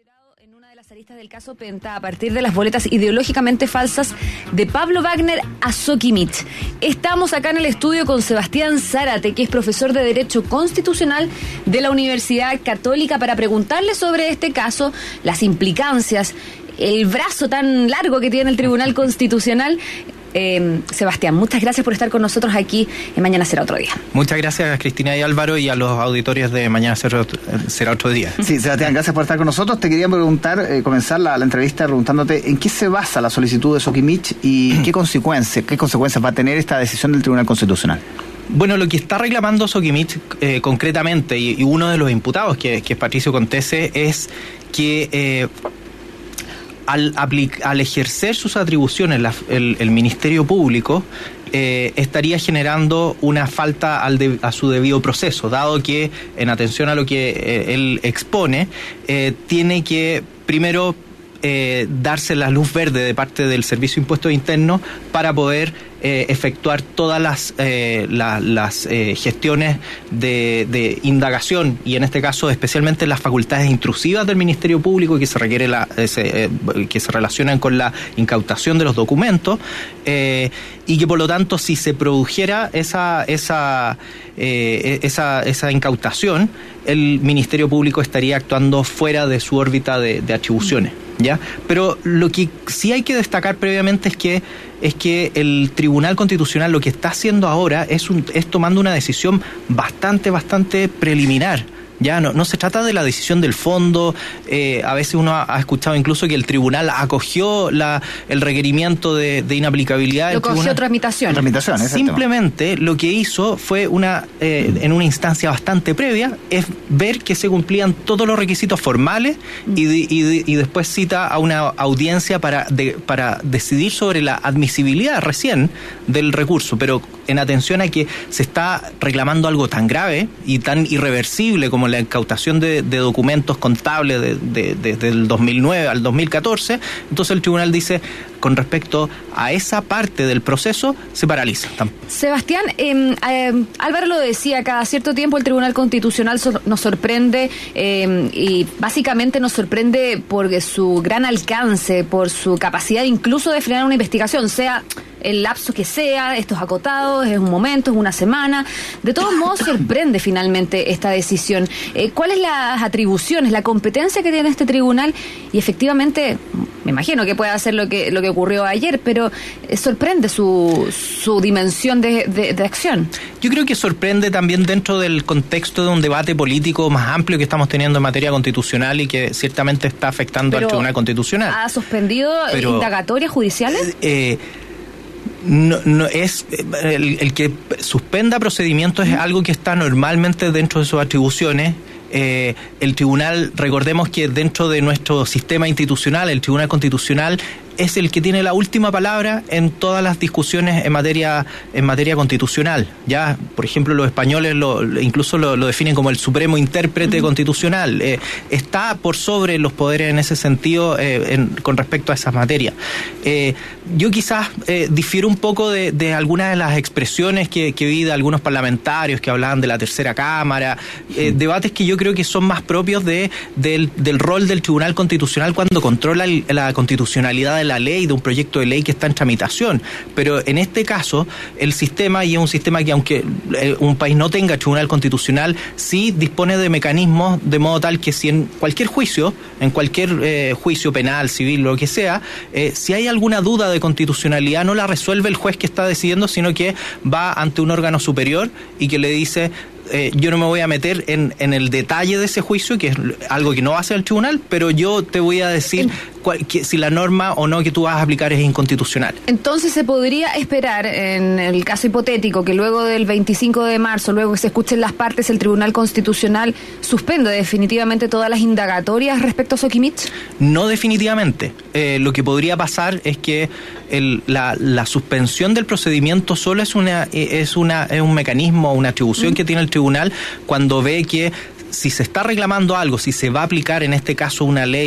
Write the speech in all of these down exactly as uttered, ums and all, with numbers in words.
En una de las aristas del caso Penta, a partir de las boletas ideológicamente falsas de Pablo Wagner a Soquimich. Estamos acá en el estudio con Sebastián Zárate, que es profesor de Derecho Constitucional de la Universidad Católica, para preguntarle sobre este caso, las implicancias, el brazo tan largo que tiene el Tribunal Constitucional. Eh, Sebastián, muchas gracias por estar con nosotros aquí en Mañana Será Otro Día. Muchas gracias, Cristina y Álvaro, y a los auditorios de Mañana Será Otro, será otro Día. Sí, Sebastián, gracias por estar con nosotros. Te quería preguntar, eh, comenzar la, la entrevista preguntándote en qué se basa la solicitud de Soquimich y qué consecuencias, qué consecuencias va a tener esta decisión del Tribunal Constitucional. Bueno, lo que está reclamando Soquimich eh, concretamente, y, y uno de los imputados, que, que es Patricio Contese, es que Eh, Al, aplic- al ejercer sus atribuciones la, el, el Ministerio Público eh, estaría generando una falta al de, a su debido proceso, dado que, en atención a lo que eh, él expone, eh, tiene que primero eh, darse la luz verde de parte del Servicio de Impuestos Internos para poder eh, efectuar todas las, eh, la, las eh, gestiones de, de indagación, y en este caso especialmente las facultades intrusivas del Ministerio Público que se requiere la, ese, eh, que se relacionan con la incautación de los documentos, eh, y que por lo tanto, si se produjera esa esa eh, esa, esa incautación, el Ministerio Público estaría actuando fuera de su órbita de, de atribuciones, ¿ya? Pero lo que sí hay que destacar previamente es que es que el Tribunal Constitucional lo que está haciendo ahora es un, es tomando una decisión bastante bastante preliminar. Ya no, no se trata de la decisión del fondo. Eh, a veces uno ha, ha escuchado incluso que el tribunal acogió la, el requerimiento de, de inaplicabilidad. Lo cogió tramitación. Tramitación, Simplemente lo que hizo fue una, eh, en una instancia bastante previa, es ver que se cumplían todos los requisitos formales y, de, y, de, y después cita a una audiencia para, de, para decidir sobre la admisibilidad recién del recurso, pero en atención a que se está reclamando algo tan grave y tan irreversible como la incautación de, de documentos contables de, de, de, desde el dos mil nueve al dos mil catorce, entonces el tribunal dice, con respecto a esa parte del proceso, se paraliza. Sebastián, eh, eh, Álvaro lo decía, cada cierto tiempo el Tribunal Constitucional so- nos sorprende eh, y básicamente nos sorprende por su gran alcance, por su capacidad incluso de frenar una investigación, sea el lapso que sea, estos acotados, es un momento, es una semana. De todos modos, sorprende finalmente esta decisión. Eh, ¿Cuáles las atribuciones, la competencia que tiene este tribunal? Y efectivamente, me imagino que puede hacer lo que lo que ocurrió ayer, pero eh, sorprende su, su dimensión de, de, de acción. Yo creo que sorprende también dentro del contexto de un debate político más amplio que estamos teniendo en materia constitucional y que ciertamente está afectando pero al Tribunal Constitucional. ¿Ha suspendido pero, indagatorias judiciales? Eh, No, no es el, el que suspenda procedimientos es algo que está normalmente dentro de sus atribuciones. Eh, el tribunal, recordemos que dentro de nuestro sistema institucional, el Tribunal Constitucional es el que tiene la última palabra en todas las discusiones en materia en materia constitucional. Ya, por ejemplo, los españoles lo, incluso lo, lo definen como el supremo intérprete uh-huh. constitucional. Eh, está por sobre los poderes en ese sentido eh, en, con respecto a esas materias. Eh, yo quizás eh, difiero un poco de, de algunas de las expresiones que, que vi de algunos parlamentarios que hablaban de la tercera cámara, eh, uh-huh. debates que yo creo que son más propios de del, del rol del Tribunal Constitucional cuando controla el, la constitucionalidad de la ley, de un proyecto de ley que está en tramitación. Pero en este caso, el sistema, y es un sistema que aunque eh, un país no tenga Tribunal Constitucional, sí dispone de mecanismos de modo tal que si en cualquier juicio, en cualquier eh, juicio penal, civil, lo que sea, eh, si hay alguna duda de constitucionalidad, no la resuelve el juez que está decidiendo, sino que va ante un órgano superior y que le dice, Eh, yo no me voy a meter en, en el detalle de ese juicio, que es algo que no hace el tribunal, pero yo te voy a decir cuál, que, si la norma o no que tú vas a aplicar es inconstitucional. Entonces se podría esperar, en el caso hipotético, que luego del veinticinco de marzo, luego que se escuchen las partes, el Tribunal Constitucional suspende definitivamente todas las indagatorias respecto a Soquimich. No definitivamente. Eh, lo que podría pasar es que el, la, la suspensión del procedimiento solo es una es una es un mecanismo, una atribución mm. que tiene el tribunal cuando ve que si se está reclamando algo, si se va a aplicar en este caso una ley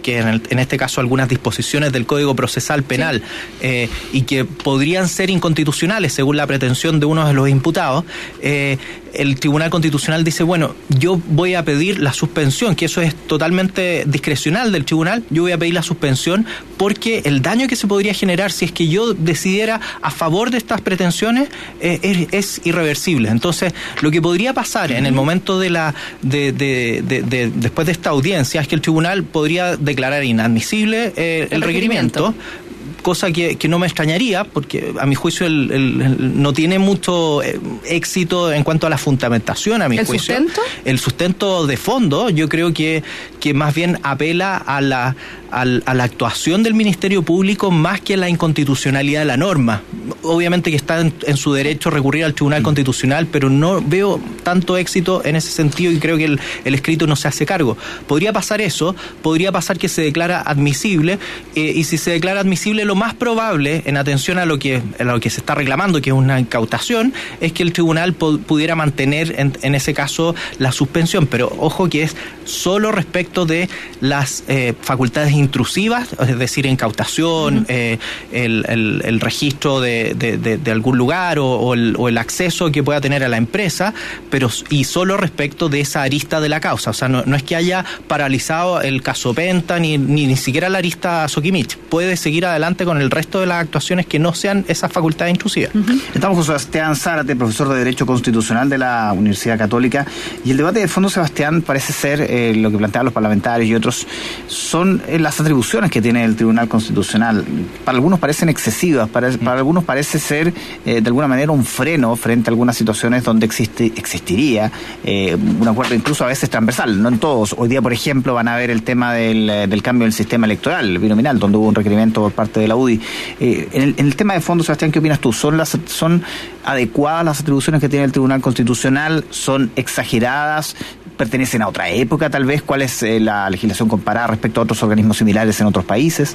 que en, el, en este caso algunas disposiciones del Código Procesal Penal, sí. eh, y que podrían ser inconstitucionales según la pretensión de uno de los imputados, eh, el Tribunal Constitucional dice, bueno, yo voy a pedir la suspensión, que eso es totalmente discrecional del tribunal, yo voy a pedir la suspensión porque el daño que se podría generar si es que yo decidiera a favor de estas pretensiones eh, es, es irreversible. Entonces, lo que podría pasar en el momento de la de, de, de, de después de esta audiencia es que el tribunal podría declarar inadmisible eh, el, el requerimiento, requerimiento. Cosa que, que no me extrañaría, porque a mi juicio el, el, el no tiene mucho eh, éxito en cuanto a la fundamentación, a mi ¿El juicio. sustento? El sustento de fondo, yo creo que, que más bien apela a la, a, a la actuación del Ministerio Público más que a la inconstitucionalidad de la norma. Obviamente que está en, en su derecho recurrir al Tribunal Constitucional, pero no veo tanto éxito en ese sentido y creo que el, el escrito no se hace cargo. Podría pasar eso, podría pasar que se declara admisible, eh, y si se declara admisible, lo más probable, en atención a lo que a lo que se está reclamando, que es una incautación, es que el tribunal po- pudiera mantener en, en ese caso la suspensión, pero ojo que es solo respecto de las eh, facultades intrusivas, es decir, incautación, uh-huh. eh, el, el, el registro de, de, de, de algún lugar o, o, el, o el acceso que pueda tener a la empresa, pero y solo respecto de esa arista de la causa. O sea, no, no es que haya paralizado el caso Penta ni, ni, ni siquiera la arista Soquimich. Puede seguir adelante con el resto de las actuaciones que no sean esas facultades intrusivas. Uh-huh. Estamos con Sebastián Zárate, profesor de Derecho Constitucional de la Universidad Católica, y el debate de fondo, Sebastián, parece ser eh, lo que plantean los parlamentarios y otros, son eh, las atribuciones que tiene el Tribunal Constitucional. Para algunos parecen excesivas, para, uh-huh. para algunos parece ser eh, de alguna manera un freno frente a algunas situaciones donde existe, existiría eh, un acuerdo incluso a veces transversal, no en todos. Hoy día, por ejemplo, van a ver el tema del, del cambio del sistema electoral binominal, donde hubo un requerimiento por parte de la U D I. Eh, en, el, en el tema de fondo, Sebastián, ¿qué opinas tú? ¿Son las son adecuadas las atribuciones que tiene el Tribunal Constitucional? ¿Son exageradas? ¿Pertenecen a otra época tal vez? ¿Cuál es eh, la legislación comparada respecto a otros organismos similares en otros países?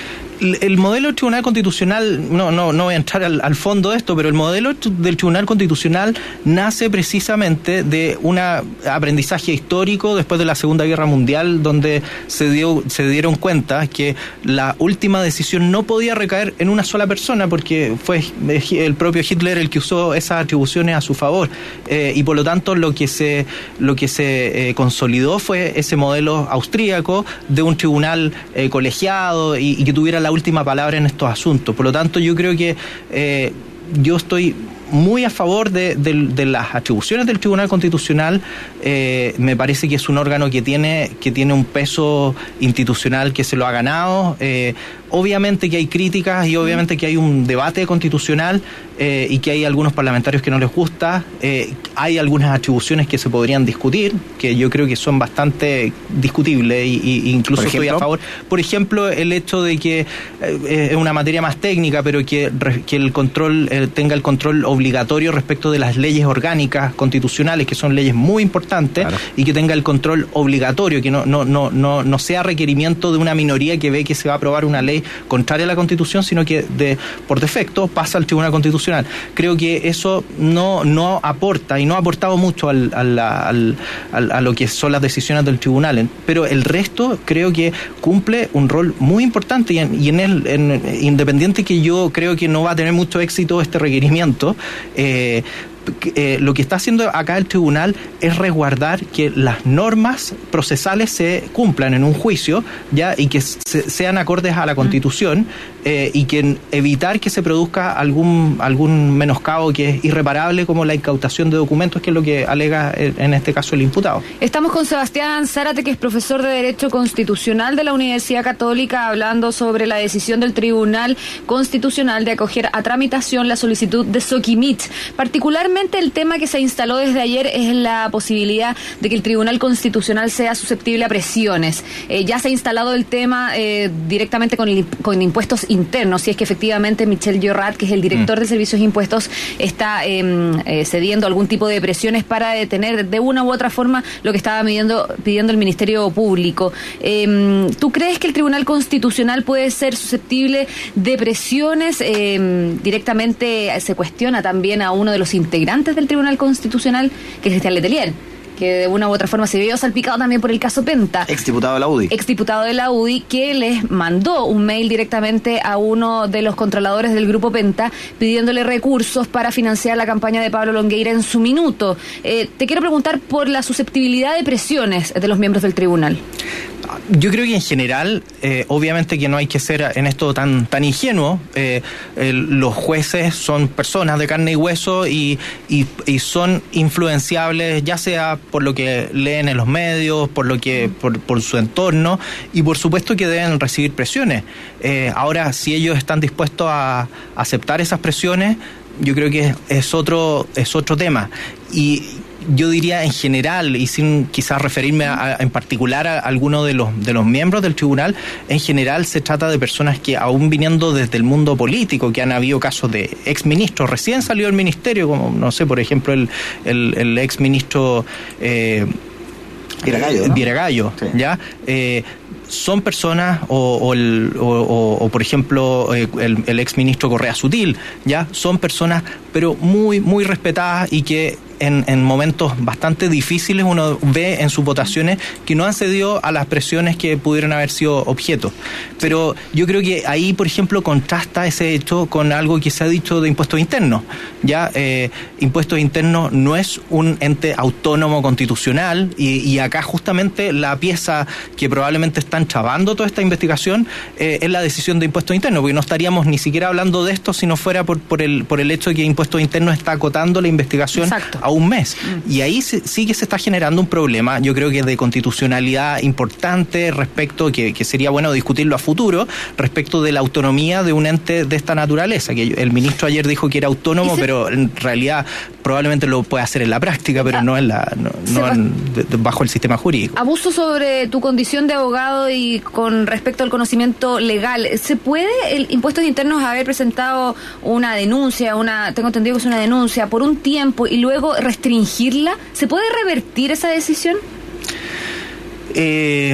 El modelo del Tribunal Constitucional, no no no voy a entrar al, al fondo de esto, pero el modelo del Tribunal Constitucional nace precisamente de un aprendizaje histórico después de la Segunda Guerra Mundial, donde se dio se dieron cuenta que la última decisión no podía recaer en una sola persona, porque fue el propio Hitler el que usó esas atribuciones a su favor, eh, y por lo tanto lo que se lo que se eh, consolidó fue ese modelo austríaco de un tribunal eh, colegiado y, y que tuviera la última palabra en estos asuntos. Por lo tanto, yo creo que eh, yo estoy muy a favor de, de, de las atribuciones del Tribunal Constitucional. Eh, me parece que es un órgano que tiene que tiene un peso institucional que se lo ha ganado. Eh, obviamente que hay críticas y obviamente que hay un debate constitucional eh, y que hay algunos parlamentarios que no les gusta. Eh, hay algunas atribuciones que se podrían discutir, que yo creo que son bastante discutibles y, y incluso estoy a favor. Por ejemplo, el hecho de que eh, es una materia más técnica, pero que, que el control eh, tenga el control obligatorio respecto de las leyes orgánicas constitucionales, que son leyes muy importantes, claro. Y que tenga el control obligatorio, que no, no, no, no, no sea requerimiento de una minoría que ve que se va a aprobar una ley contraria a la Constitución, sino que de por defecto pasa al Tribunal Constitucional. Creo que eso no, no aporta y no ha aportado mucho al, al, al, al, a lo que son las decisiones del tribunal, pero el resto creo que cumple un rol muy importante y en, y en el en, independiente que yo creo que no va a tener mucho éxito este requerimiento, eh, Eh, lo que está haciendo acá el tribunal es resguardar que las normas procesales se cumplan en un juicio, ya, y que se, sean acordes a la Constitución, eh, y que evitar que se produzca algún algún menoscabo que es irreparable, como la incautación de documentos, que es lo que alega en este caso el imputado. Estamos con Sebastián Zárate, que es profesor de Derecho Constitucional de la Universidad Católica, hablando sobre la decisión del Tribunal Constitucional de acoger a tramitación la solicitud de Soquimich. Particularmente el tema que se instaló desde ayer es la posibilidad de que el Tribunal Constitucional sea susceptible a presiones. Eh, ya se ha instalado el tema eh, directamente con, el, con impuestos internos, si es que efectivamente Michel Llorrat, que es el director mm. de Servicios e Impuestos, está eh, eh, cediendo algún tipo de presiones para detener de una u otra forma lo que estaba pidiendo, pidiendo el Ministerio Público. Eh, ¿Tú crees que el Tribunal Constitucional puede ser susceptible de presiones? Eh, directamente se cuestiona también a uno de los integrantes del Tribunal Constitucional, que es Cristian Letelier, que de una u otra forma se vio salpicado también por el caso Penta. Exdiputado de la U D I. Exdiputado de la U D I, que les mandó un mail directamente a uno de los controladores del Grupo Penta pidiéndole recursos para financiar la campaña de Pablo Longueira en su minuto. Eh, te quiero preguntar por la susceptibilidad de presiones de los miembros del tribunal. Yo creo que en general, eh, obviamente que no hay que ser en esto tan tan ingenuo. Eh, el, los jueces son personas de carne y hueso y, y, y son influenciables, ya sea por lo que leen en los medios, por lo que por, por su entorno, y por supuesto que deben recibir presiones. Eh, ahora, si ellos están dispuestos a aceptar esas presiones, yo creo que es, es otro es otro tema. Y yo diría en general, y sin quizás referirme a, a, en particular a alguno de los de los miembros del tribunal, en general se trata de personas que aún viniendo desde el mundo político, que han habido casos de exministros, recién salió del ministerio, como no sé, por ejemplo, el, el, el exministro eh, Viragallo, ¿no? Viragallo, sí. ¿Ya? Eh, son personas, o, o, el, o, o, o por ejemplo el, el exministro Correa Sutil, ya son personas pero muy muy respetadas y que en, en momentos bastante difíciles uno ve en sus votaciones que no han cedido a las presiones que pudieron haber sido objeto. Pero yo creo que ahí, por ejemplo, contrasta ese hecho con algo que se ha dicho de impuestos internos. Ya eh, impuestos internos no es un ente autónomo constitucional y, y acá justamente la pieza que probablemente están chavando toda esta investigación eh, es la decisión de impuestos internos, porque no estaríamos ni siquiera hablando de esto si no fuera por, por, el, por el hecho de que impuestos internos está acotando la investigación. Exacto. A un mes. Mm. Y ahí se, sí que se está generando un problema, yo creo que de constitucionalidad importante respecto, que, que sería bueno discutirlo a futuro, respecto de la autonomía de un ente de esta naturaleza, que el ministro ayer dijo que era autónomo, se... pero en realidad probablemente lo puede hacer en la práctica, pero ah. no en la no, no va... en, de, de, bajo el sistema jurídico. Abuso sobre tu condición de abogado y con respecto al conocimiento legal, ¿se puede el Impuestos Internos haber presentado una denuncia, una tengo entendido que es una denuncia por un tiempo y luego restringirla? ¿Se puede revertir esa decisión? Eh,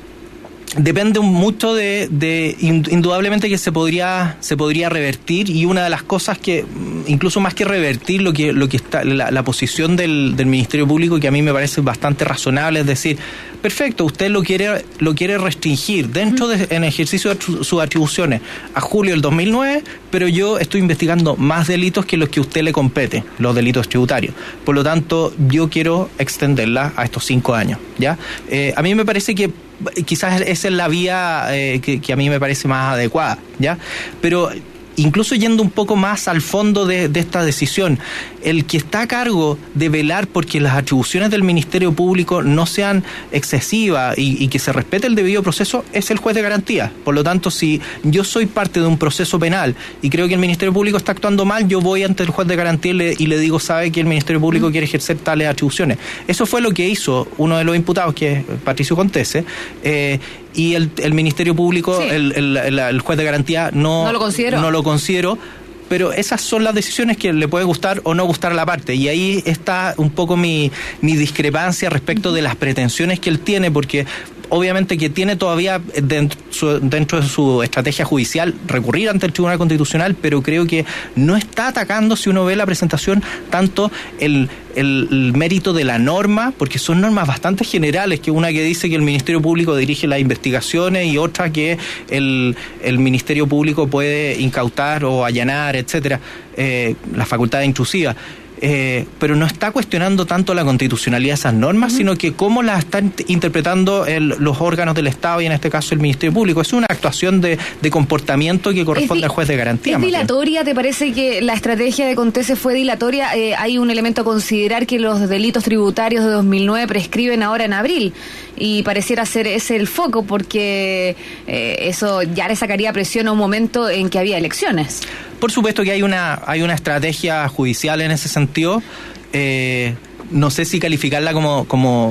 depende mucho de, de indudablemente que se podría se podría revertir, y una de las cosas que incluso más que revertir, lo que lo que está la, la posición del, del Ministerio Público, que a mí me parece bastante razonable, es decir, perfecto, usted lo quiere lo quiere restringir dentro de en ejercicio de sus atribuciones a julio del dos mil nueve, pero yo estoy investigando más delitos que los que a usted le compete, los delitos tributarios. Por lo tanto, yo quiero extenderla a estos cinco años, ¿ya? Eh, a mí me parece que quizás esa es la vía eh, que, que a mí me parece más adecuada, ¿ya? Pero incluso yendo un poco más al fondo de, de esta decisión, el que está a cargo de velar porque las atribuciones del Ministerio Público no sean excesivas y, y que se respete el debido proceso es el juez de garantía. Por lo tanto, si yo soy parte de un proceso penal y creo que el Ministerio Público está actuando mal, yo voy ante el juez de garantía y le, y le digo, sabe que el Ministerio Público quiere ejercer tales atribuciones. Eso fue lo que hizo uno de los imputados, que es Patricio Contese, eh, y el, el Ministerio Público, sí. el, el, el, el juez de garantía no, no lo consideró. No lo considero, pero esas son las decisiones que le puede gustar o no gustar a la parte, y ahí está un poco mi, mi discrepancia respecto de las pretensiones que él tiene, porque obviamente que tiene todavía dentro, dentro de su estrategia judicial recurrir ante el Tribunal Constitucional, pero creo que no está atacando, si uno ve la presentación, tanto el, el, el mérito de la norma, porque son normas bastante generales, que una que dice que el Ministerio Público dirige las investigaciones y otra que el, el Ministerio Público puede incautar o allanar, etcétera, eh, las facultades intrusivas. Eh, pero no está cuestionando tanto la constitucionalidad de esas normas, uh-huh. sino que cómo las están interpretando el, los órganos del Estado, y en este caso el Ministerio Público. Es una actuación de, de comportamiento que corresponde di- al juez de garantía. ¿Es dilatoria? ¿Te parece que la estrategia de Contese fue dilatoria? Eh, hay un elemento a considerar, que los delitos tributarios de dos mil nueve prescriben ahora en abril, y pareciera ser ese el foco, porque eh, eso ya le sacaría presión a un momento en que había elecciones. Por supuesto que hay una hay una estrategia judicial en ese sentido. Eh, no sé si calificarla como como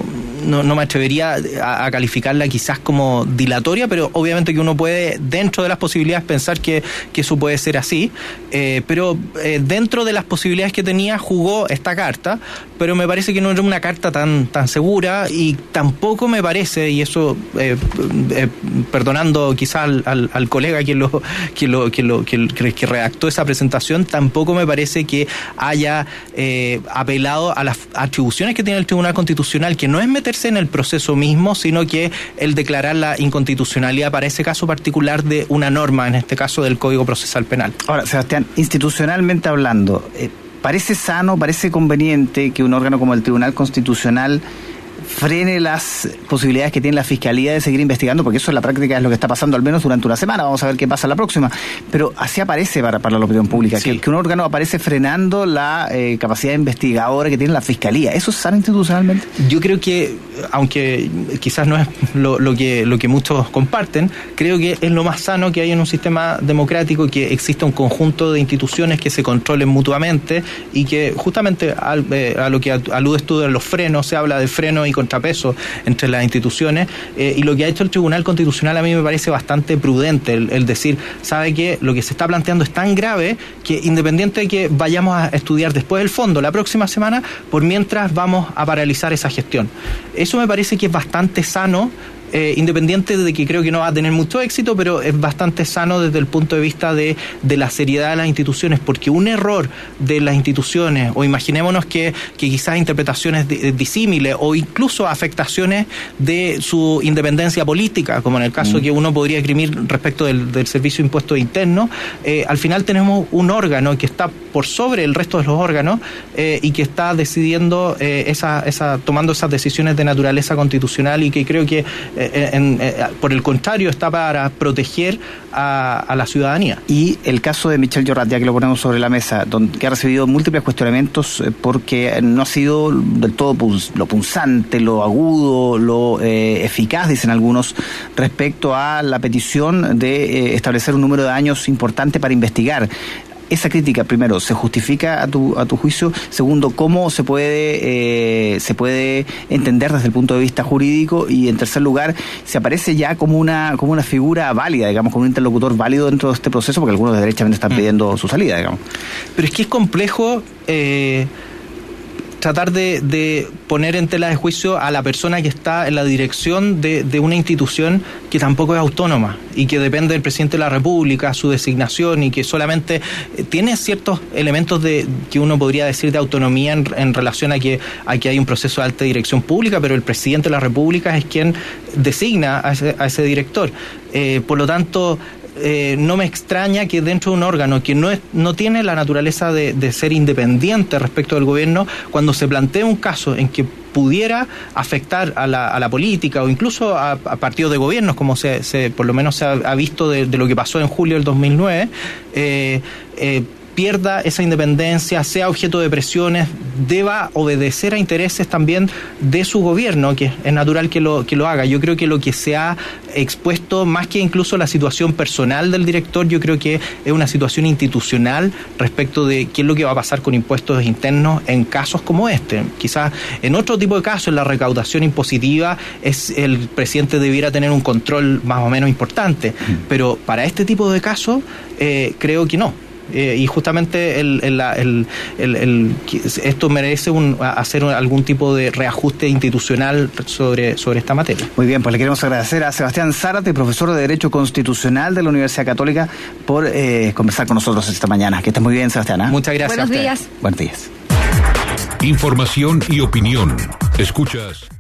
no, no me atrevería a, a calificarla quizás como dilatoria, pero obviamente que uno puede, dentro de las posibilidades, pensar que, que eso puede ser así, eh, pero eh, dentro de las posibilidades que tenía jugó esta carta, pero me parece que no era una carta tan, tan segura, y tampoco me parece, y eso eh, eh, perdonando quizás al, al, al colega que lo, que lo, que lo que, que redactó esa presentación, tampoco me parece que haya eh, apelado a las atribuciones que tiene el Tribunal Constitucional, que no es meterse en el proceso mismo, sino que el declarar la inconstitucionalidad para ese caso particular de una norma, en este caso del Código Procesal Penal. Ahora, Sebastián, institucionalmente hablando, eh, ¿parece sano, parece conveniente que un órgano como el Tribunal Constitucional frene las posibilidades que tiene la Fiscalía de seguir investigando? Porque eso en la práctica es lo que está pasando al menos durante una semana. Vamos a ver qué pasa la próxima. Pero así aparece para, para la opinión pública, sí. que, que un órgano aparece frenando la eh, capacidad investigadora que tiene la Fiscalía. ¿Eso es sano institucionalmente? Yo creo que, aunque quizás no es lo, lo que lo que muchos comparten, creo que es lo más sano que hay en un sistema democrático, que exista un conjunto de instituciones que se controlen mutuamente y que justamente al, eh, a lo que aludes tú de los frenos, se habla de freno y contrapeso entre las instituciones, eh, y lo que ha hecho el Tribunal Constitucional a mí me parece bastante prudente, el, el decir, sabe que lo que se está planteando es tan grave que independiente de que vayamos a estudiar después el fondo la próxima semana, por mientras vamos a paralizar esa gestión. Eso me parece que es bastante sano, eh, independiente de que creo que no va a tener mucho éxito, pero es bastante sano desde el punto de vista de, de la seriedad de las instituciones, porque un error de las instituciones, o imaginémonos que, que quizás interpretaciones disímiles o incluso afectaciones de su independencia política, como en el caso mm. que uno podría esgrimir respecto del, del Servicio de Impuestos Internos, eh, al final tenemos un órgano que está por sobre el resto de los órganos eh, y que está decidiendo, eh, esa, esa, tomando esas decisiones de naturaleza constitucional, y que creo que eh, en, eh, por el contrario está para proteger a, a la ciudadanía. Y el caso de Michel Llorrat, ya que lo ponemos sobre la mesa, donde, que ha recibido múltiples cuestionamientos eh, porque no ha sido del todo pun- lo punzante, lo agudo, lo eh, eficaz, dicen algunos, respecto a la petición de eh, establecer un número de años importante para investigar. Esa crítica, primero, ¿se justifica a tu a tu juicio? Segundo, ¿cómo se puede eh, se puede entender desde el punto de vista jurídico? Y en tercer lugar, ¿se aparece ya como una como una figura válida, digamos, como un interlocutor válido dentro de este proceso? Porque algunos derechamente están pidiendo su salida, digamos. Pero es que es complejo eh, tratar de, de poner en tela de juicio a la persona que está en la dirección de, de una institución que tampoco es autónoma y que depende del presidente de la República, su designación, y que solamente tiene ciertos elementos de que uno podría decir de autonomía en, en relación a que, a que hay un proceso de alta dirección pública, pero el presidente de la República es quien designa a ese, a ese director. Eh, por lo tanto, Eh, no me extraña que dentro de un órgano que no es, no tiene la naturaleza de, de ser independiente respecto del gobierno, cuando se plantea un caso en que pudiera afectar a la, a la política o incluso a, a partidos de gobiernos, como se, se por lo menos se ha, ha visto de, de lo que pasó en julio del dos mil nueve, eh, eh, pierda esa independencia, sea objeto de presiones, deba obedecer a intereses también de su gobierno, que es natural que lo, que lo haga. Yo creo que lo que se ha expuesto, más que incluso la situación personal del director, yo creo que es una situación institucional respecto de qué es lo que va a pasar con impuestos internos en casos como este. Quizás en otro tipo de casos, en la recaudación impositiva, es el presidente debiera tener un control más o menos importante, pero para este tipo de casos eh, creo que no. Eh, y justamente el, el, el, el, el, esto merece un, hacer algún tipo de reajuste institucional sobre, sobre esta materia. Muy bien, pues le queremos agradecer a Sebastián Zárate, profesor de Derecho Constitucional de la Universidad Católica, por eh, conversar con nosotros esta mañana. Que estés muy bien, Sebastián. ¿eh? Muchas gracias. Buenos días. Buenos días. Información y opinión. Escuchas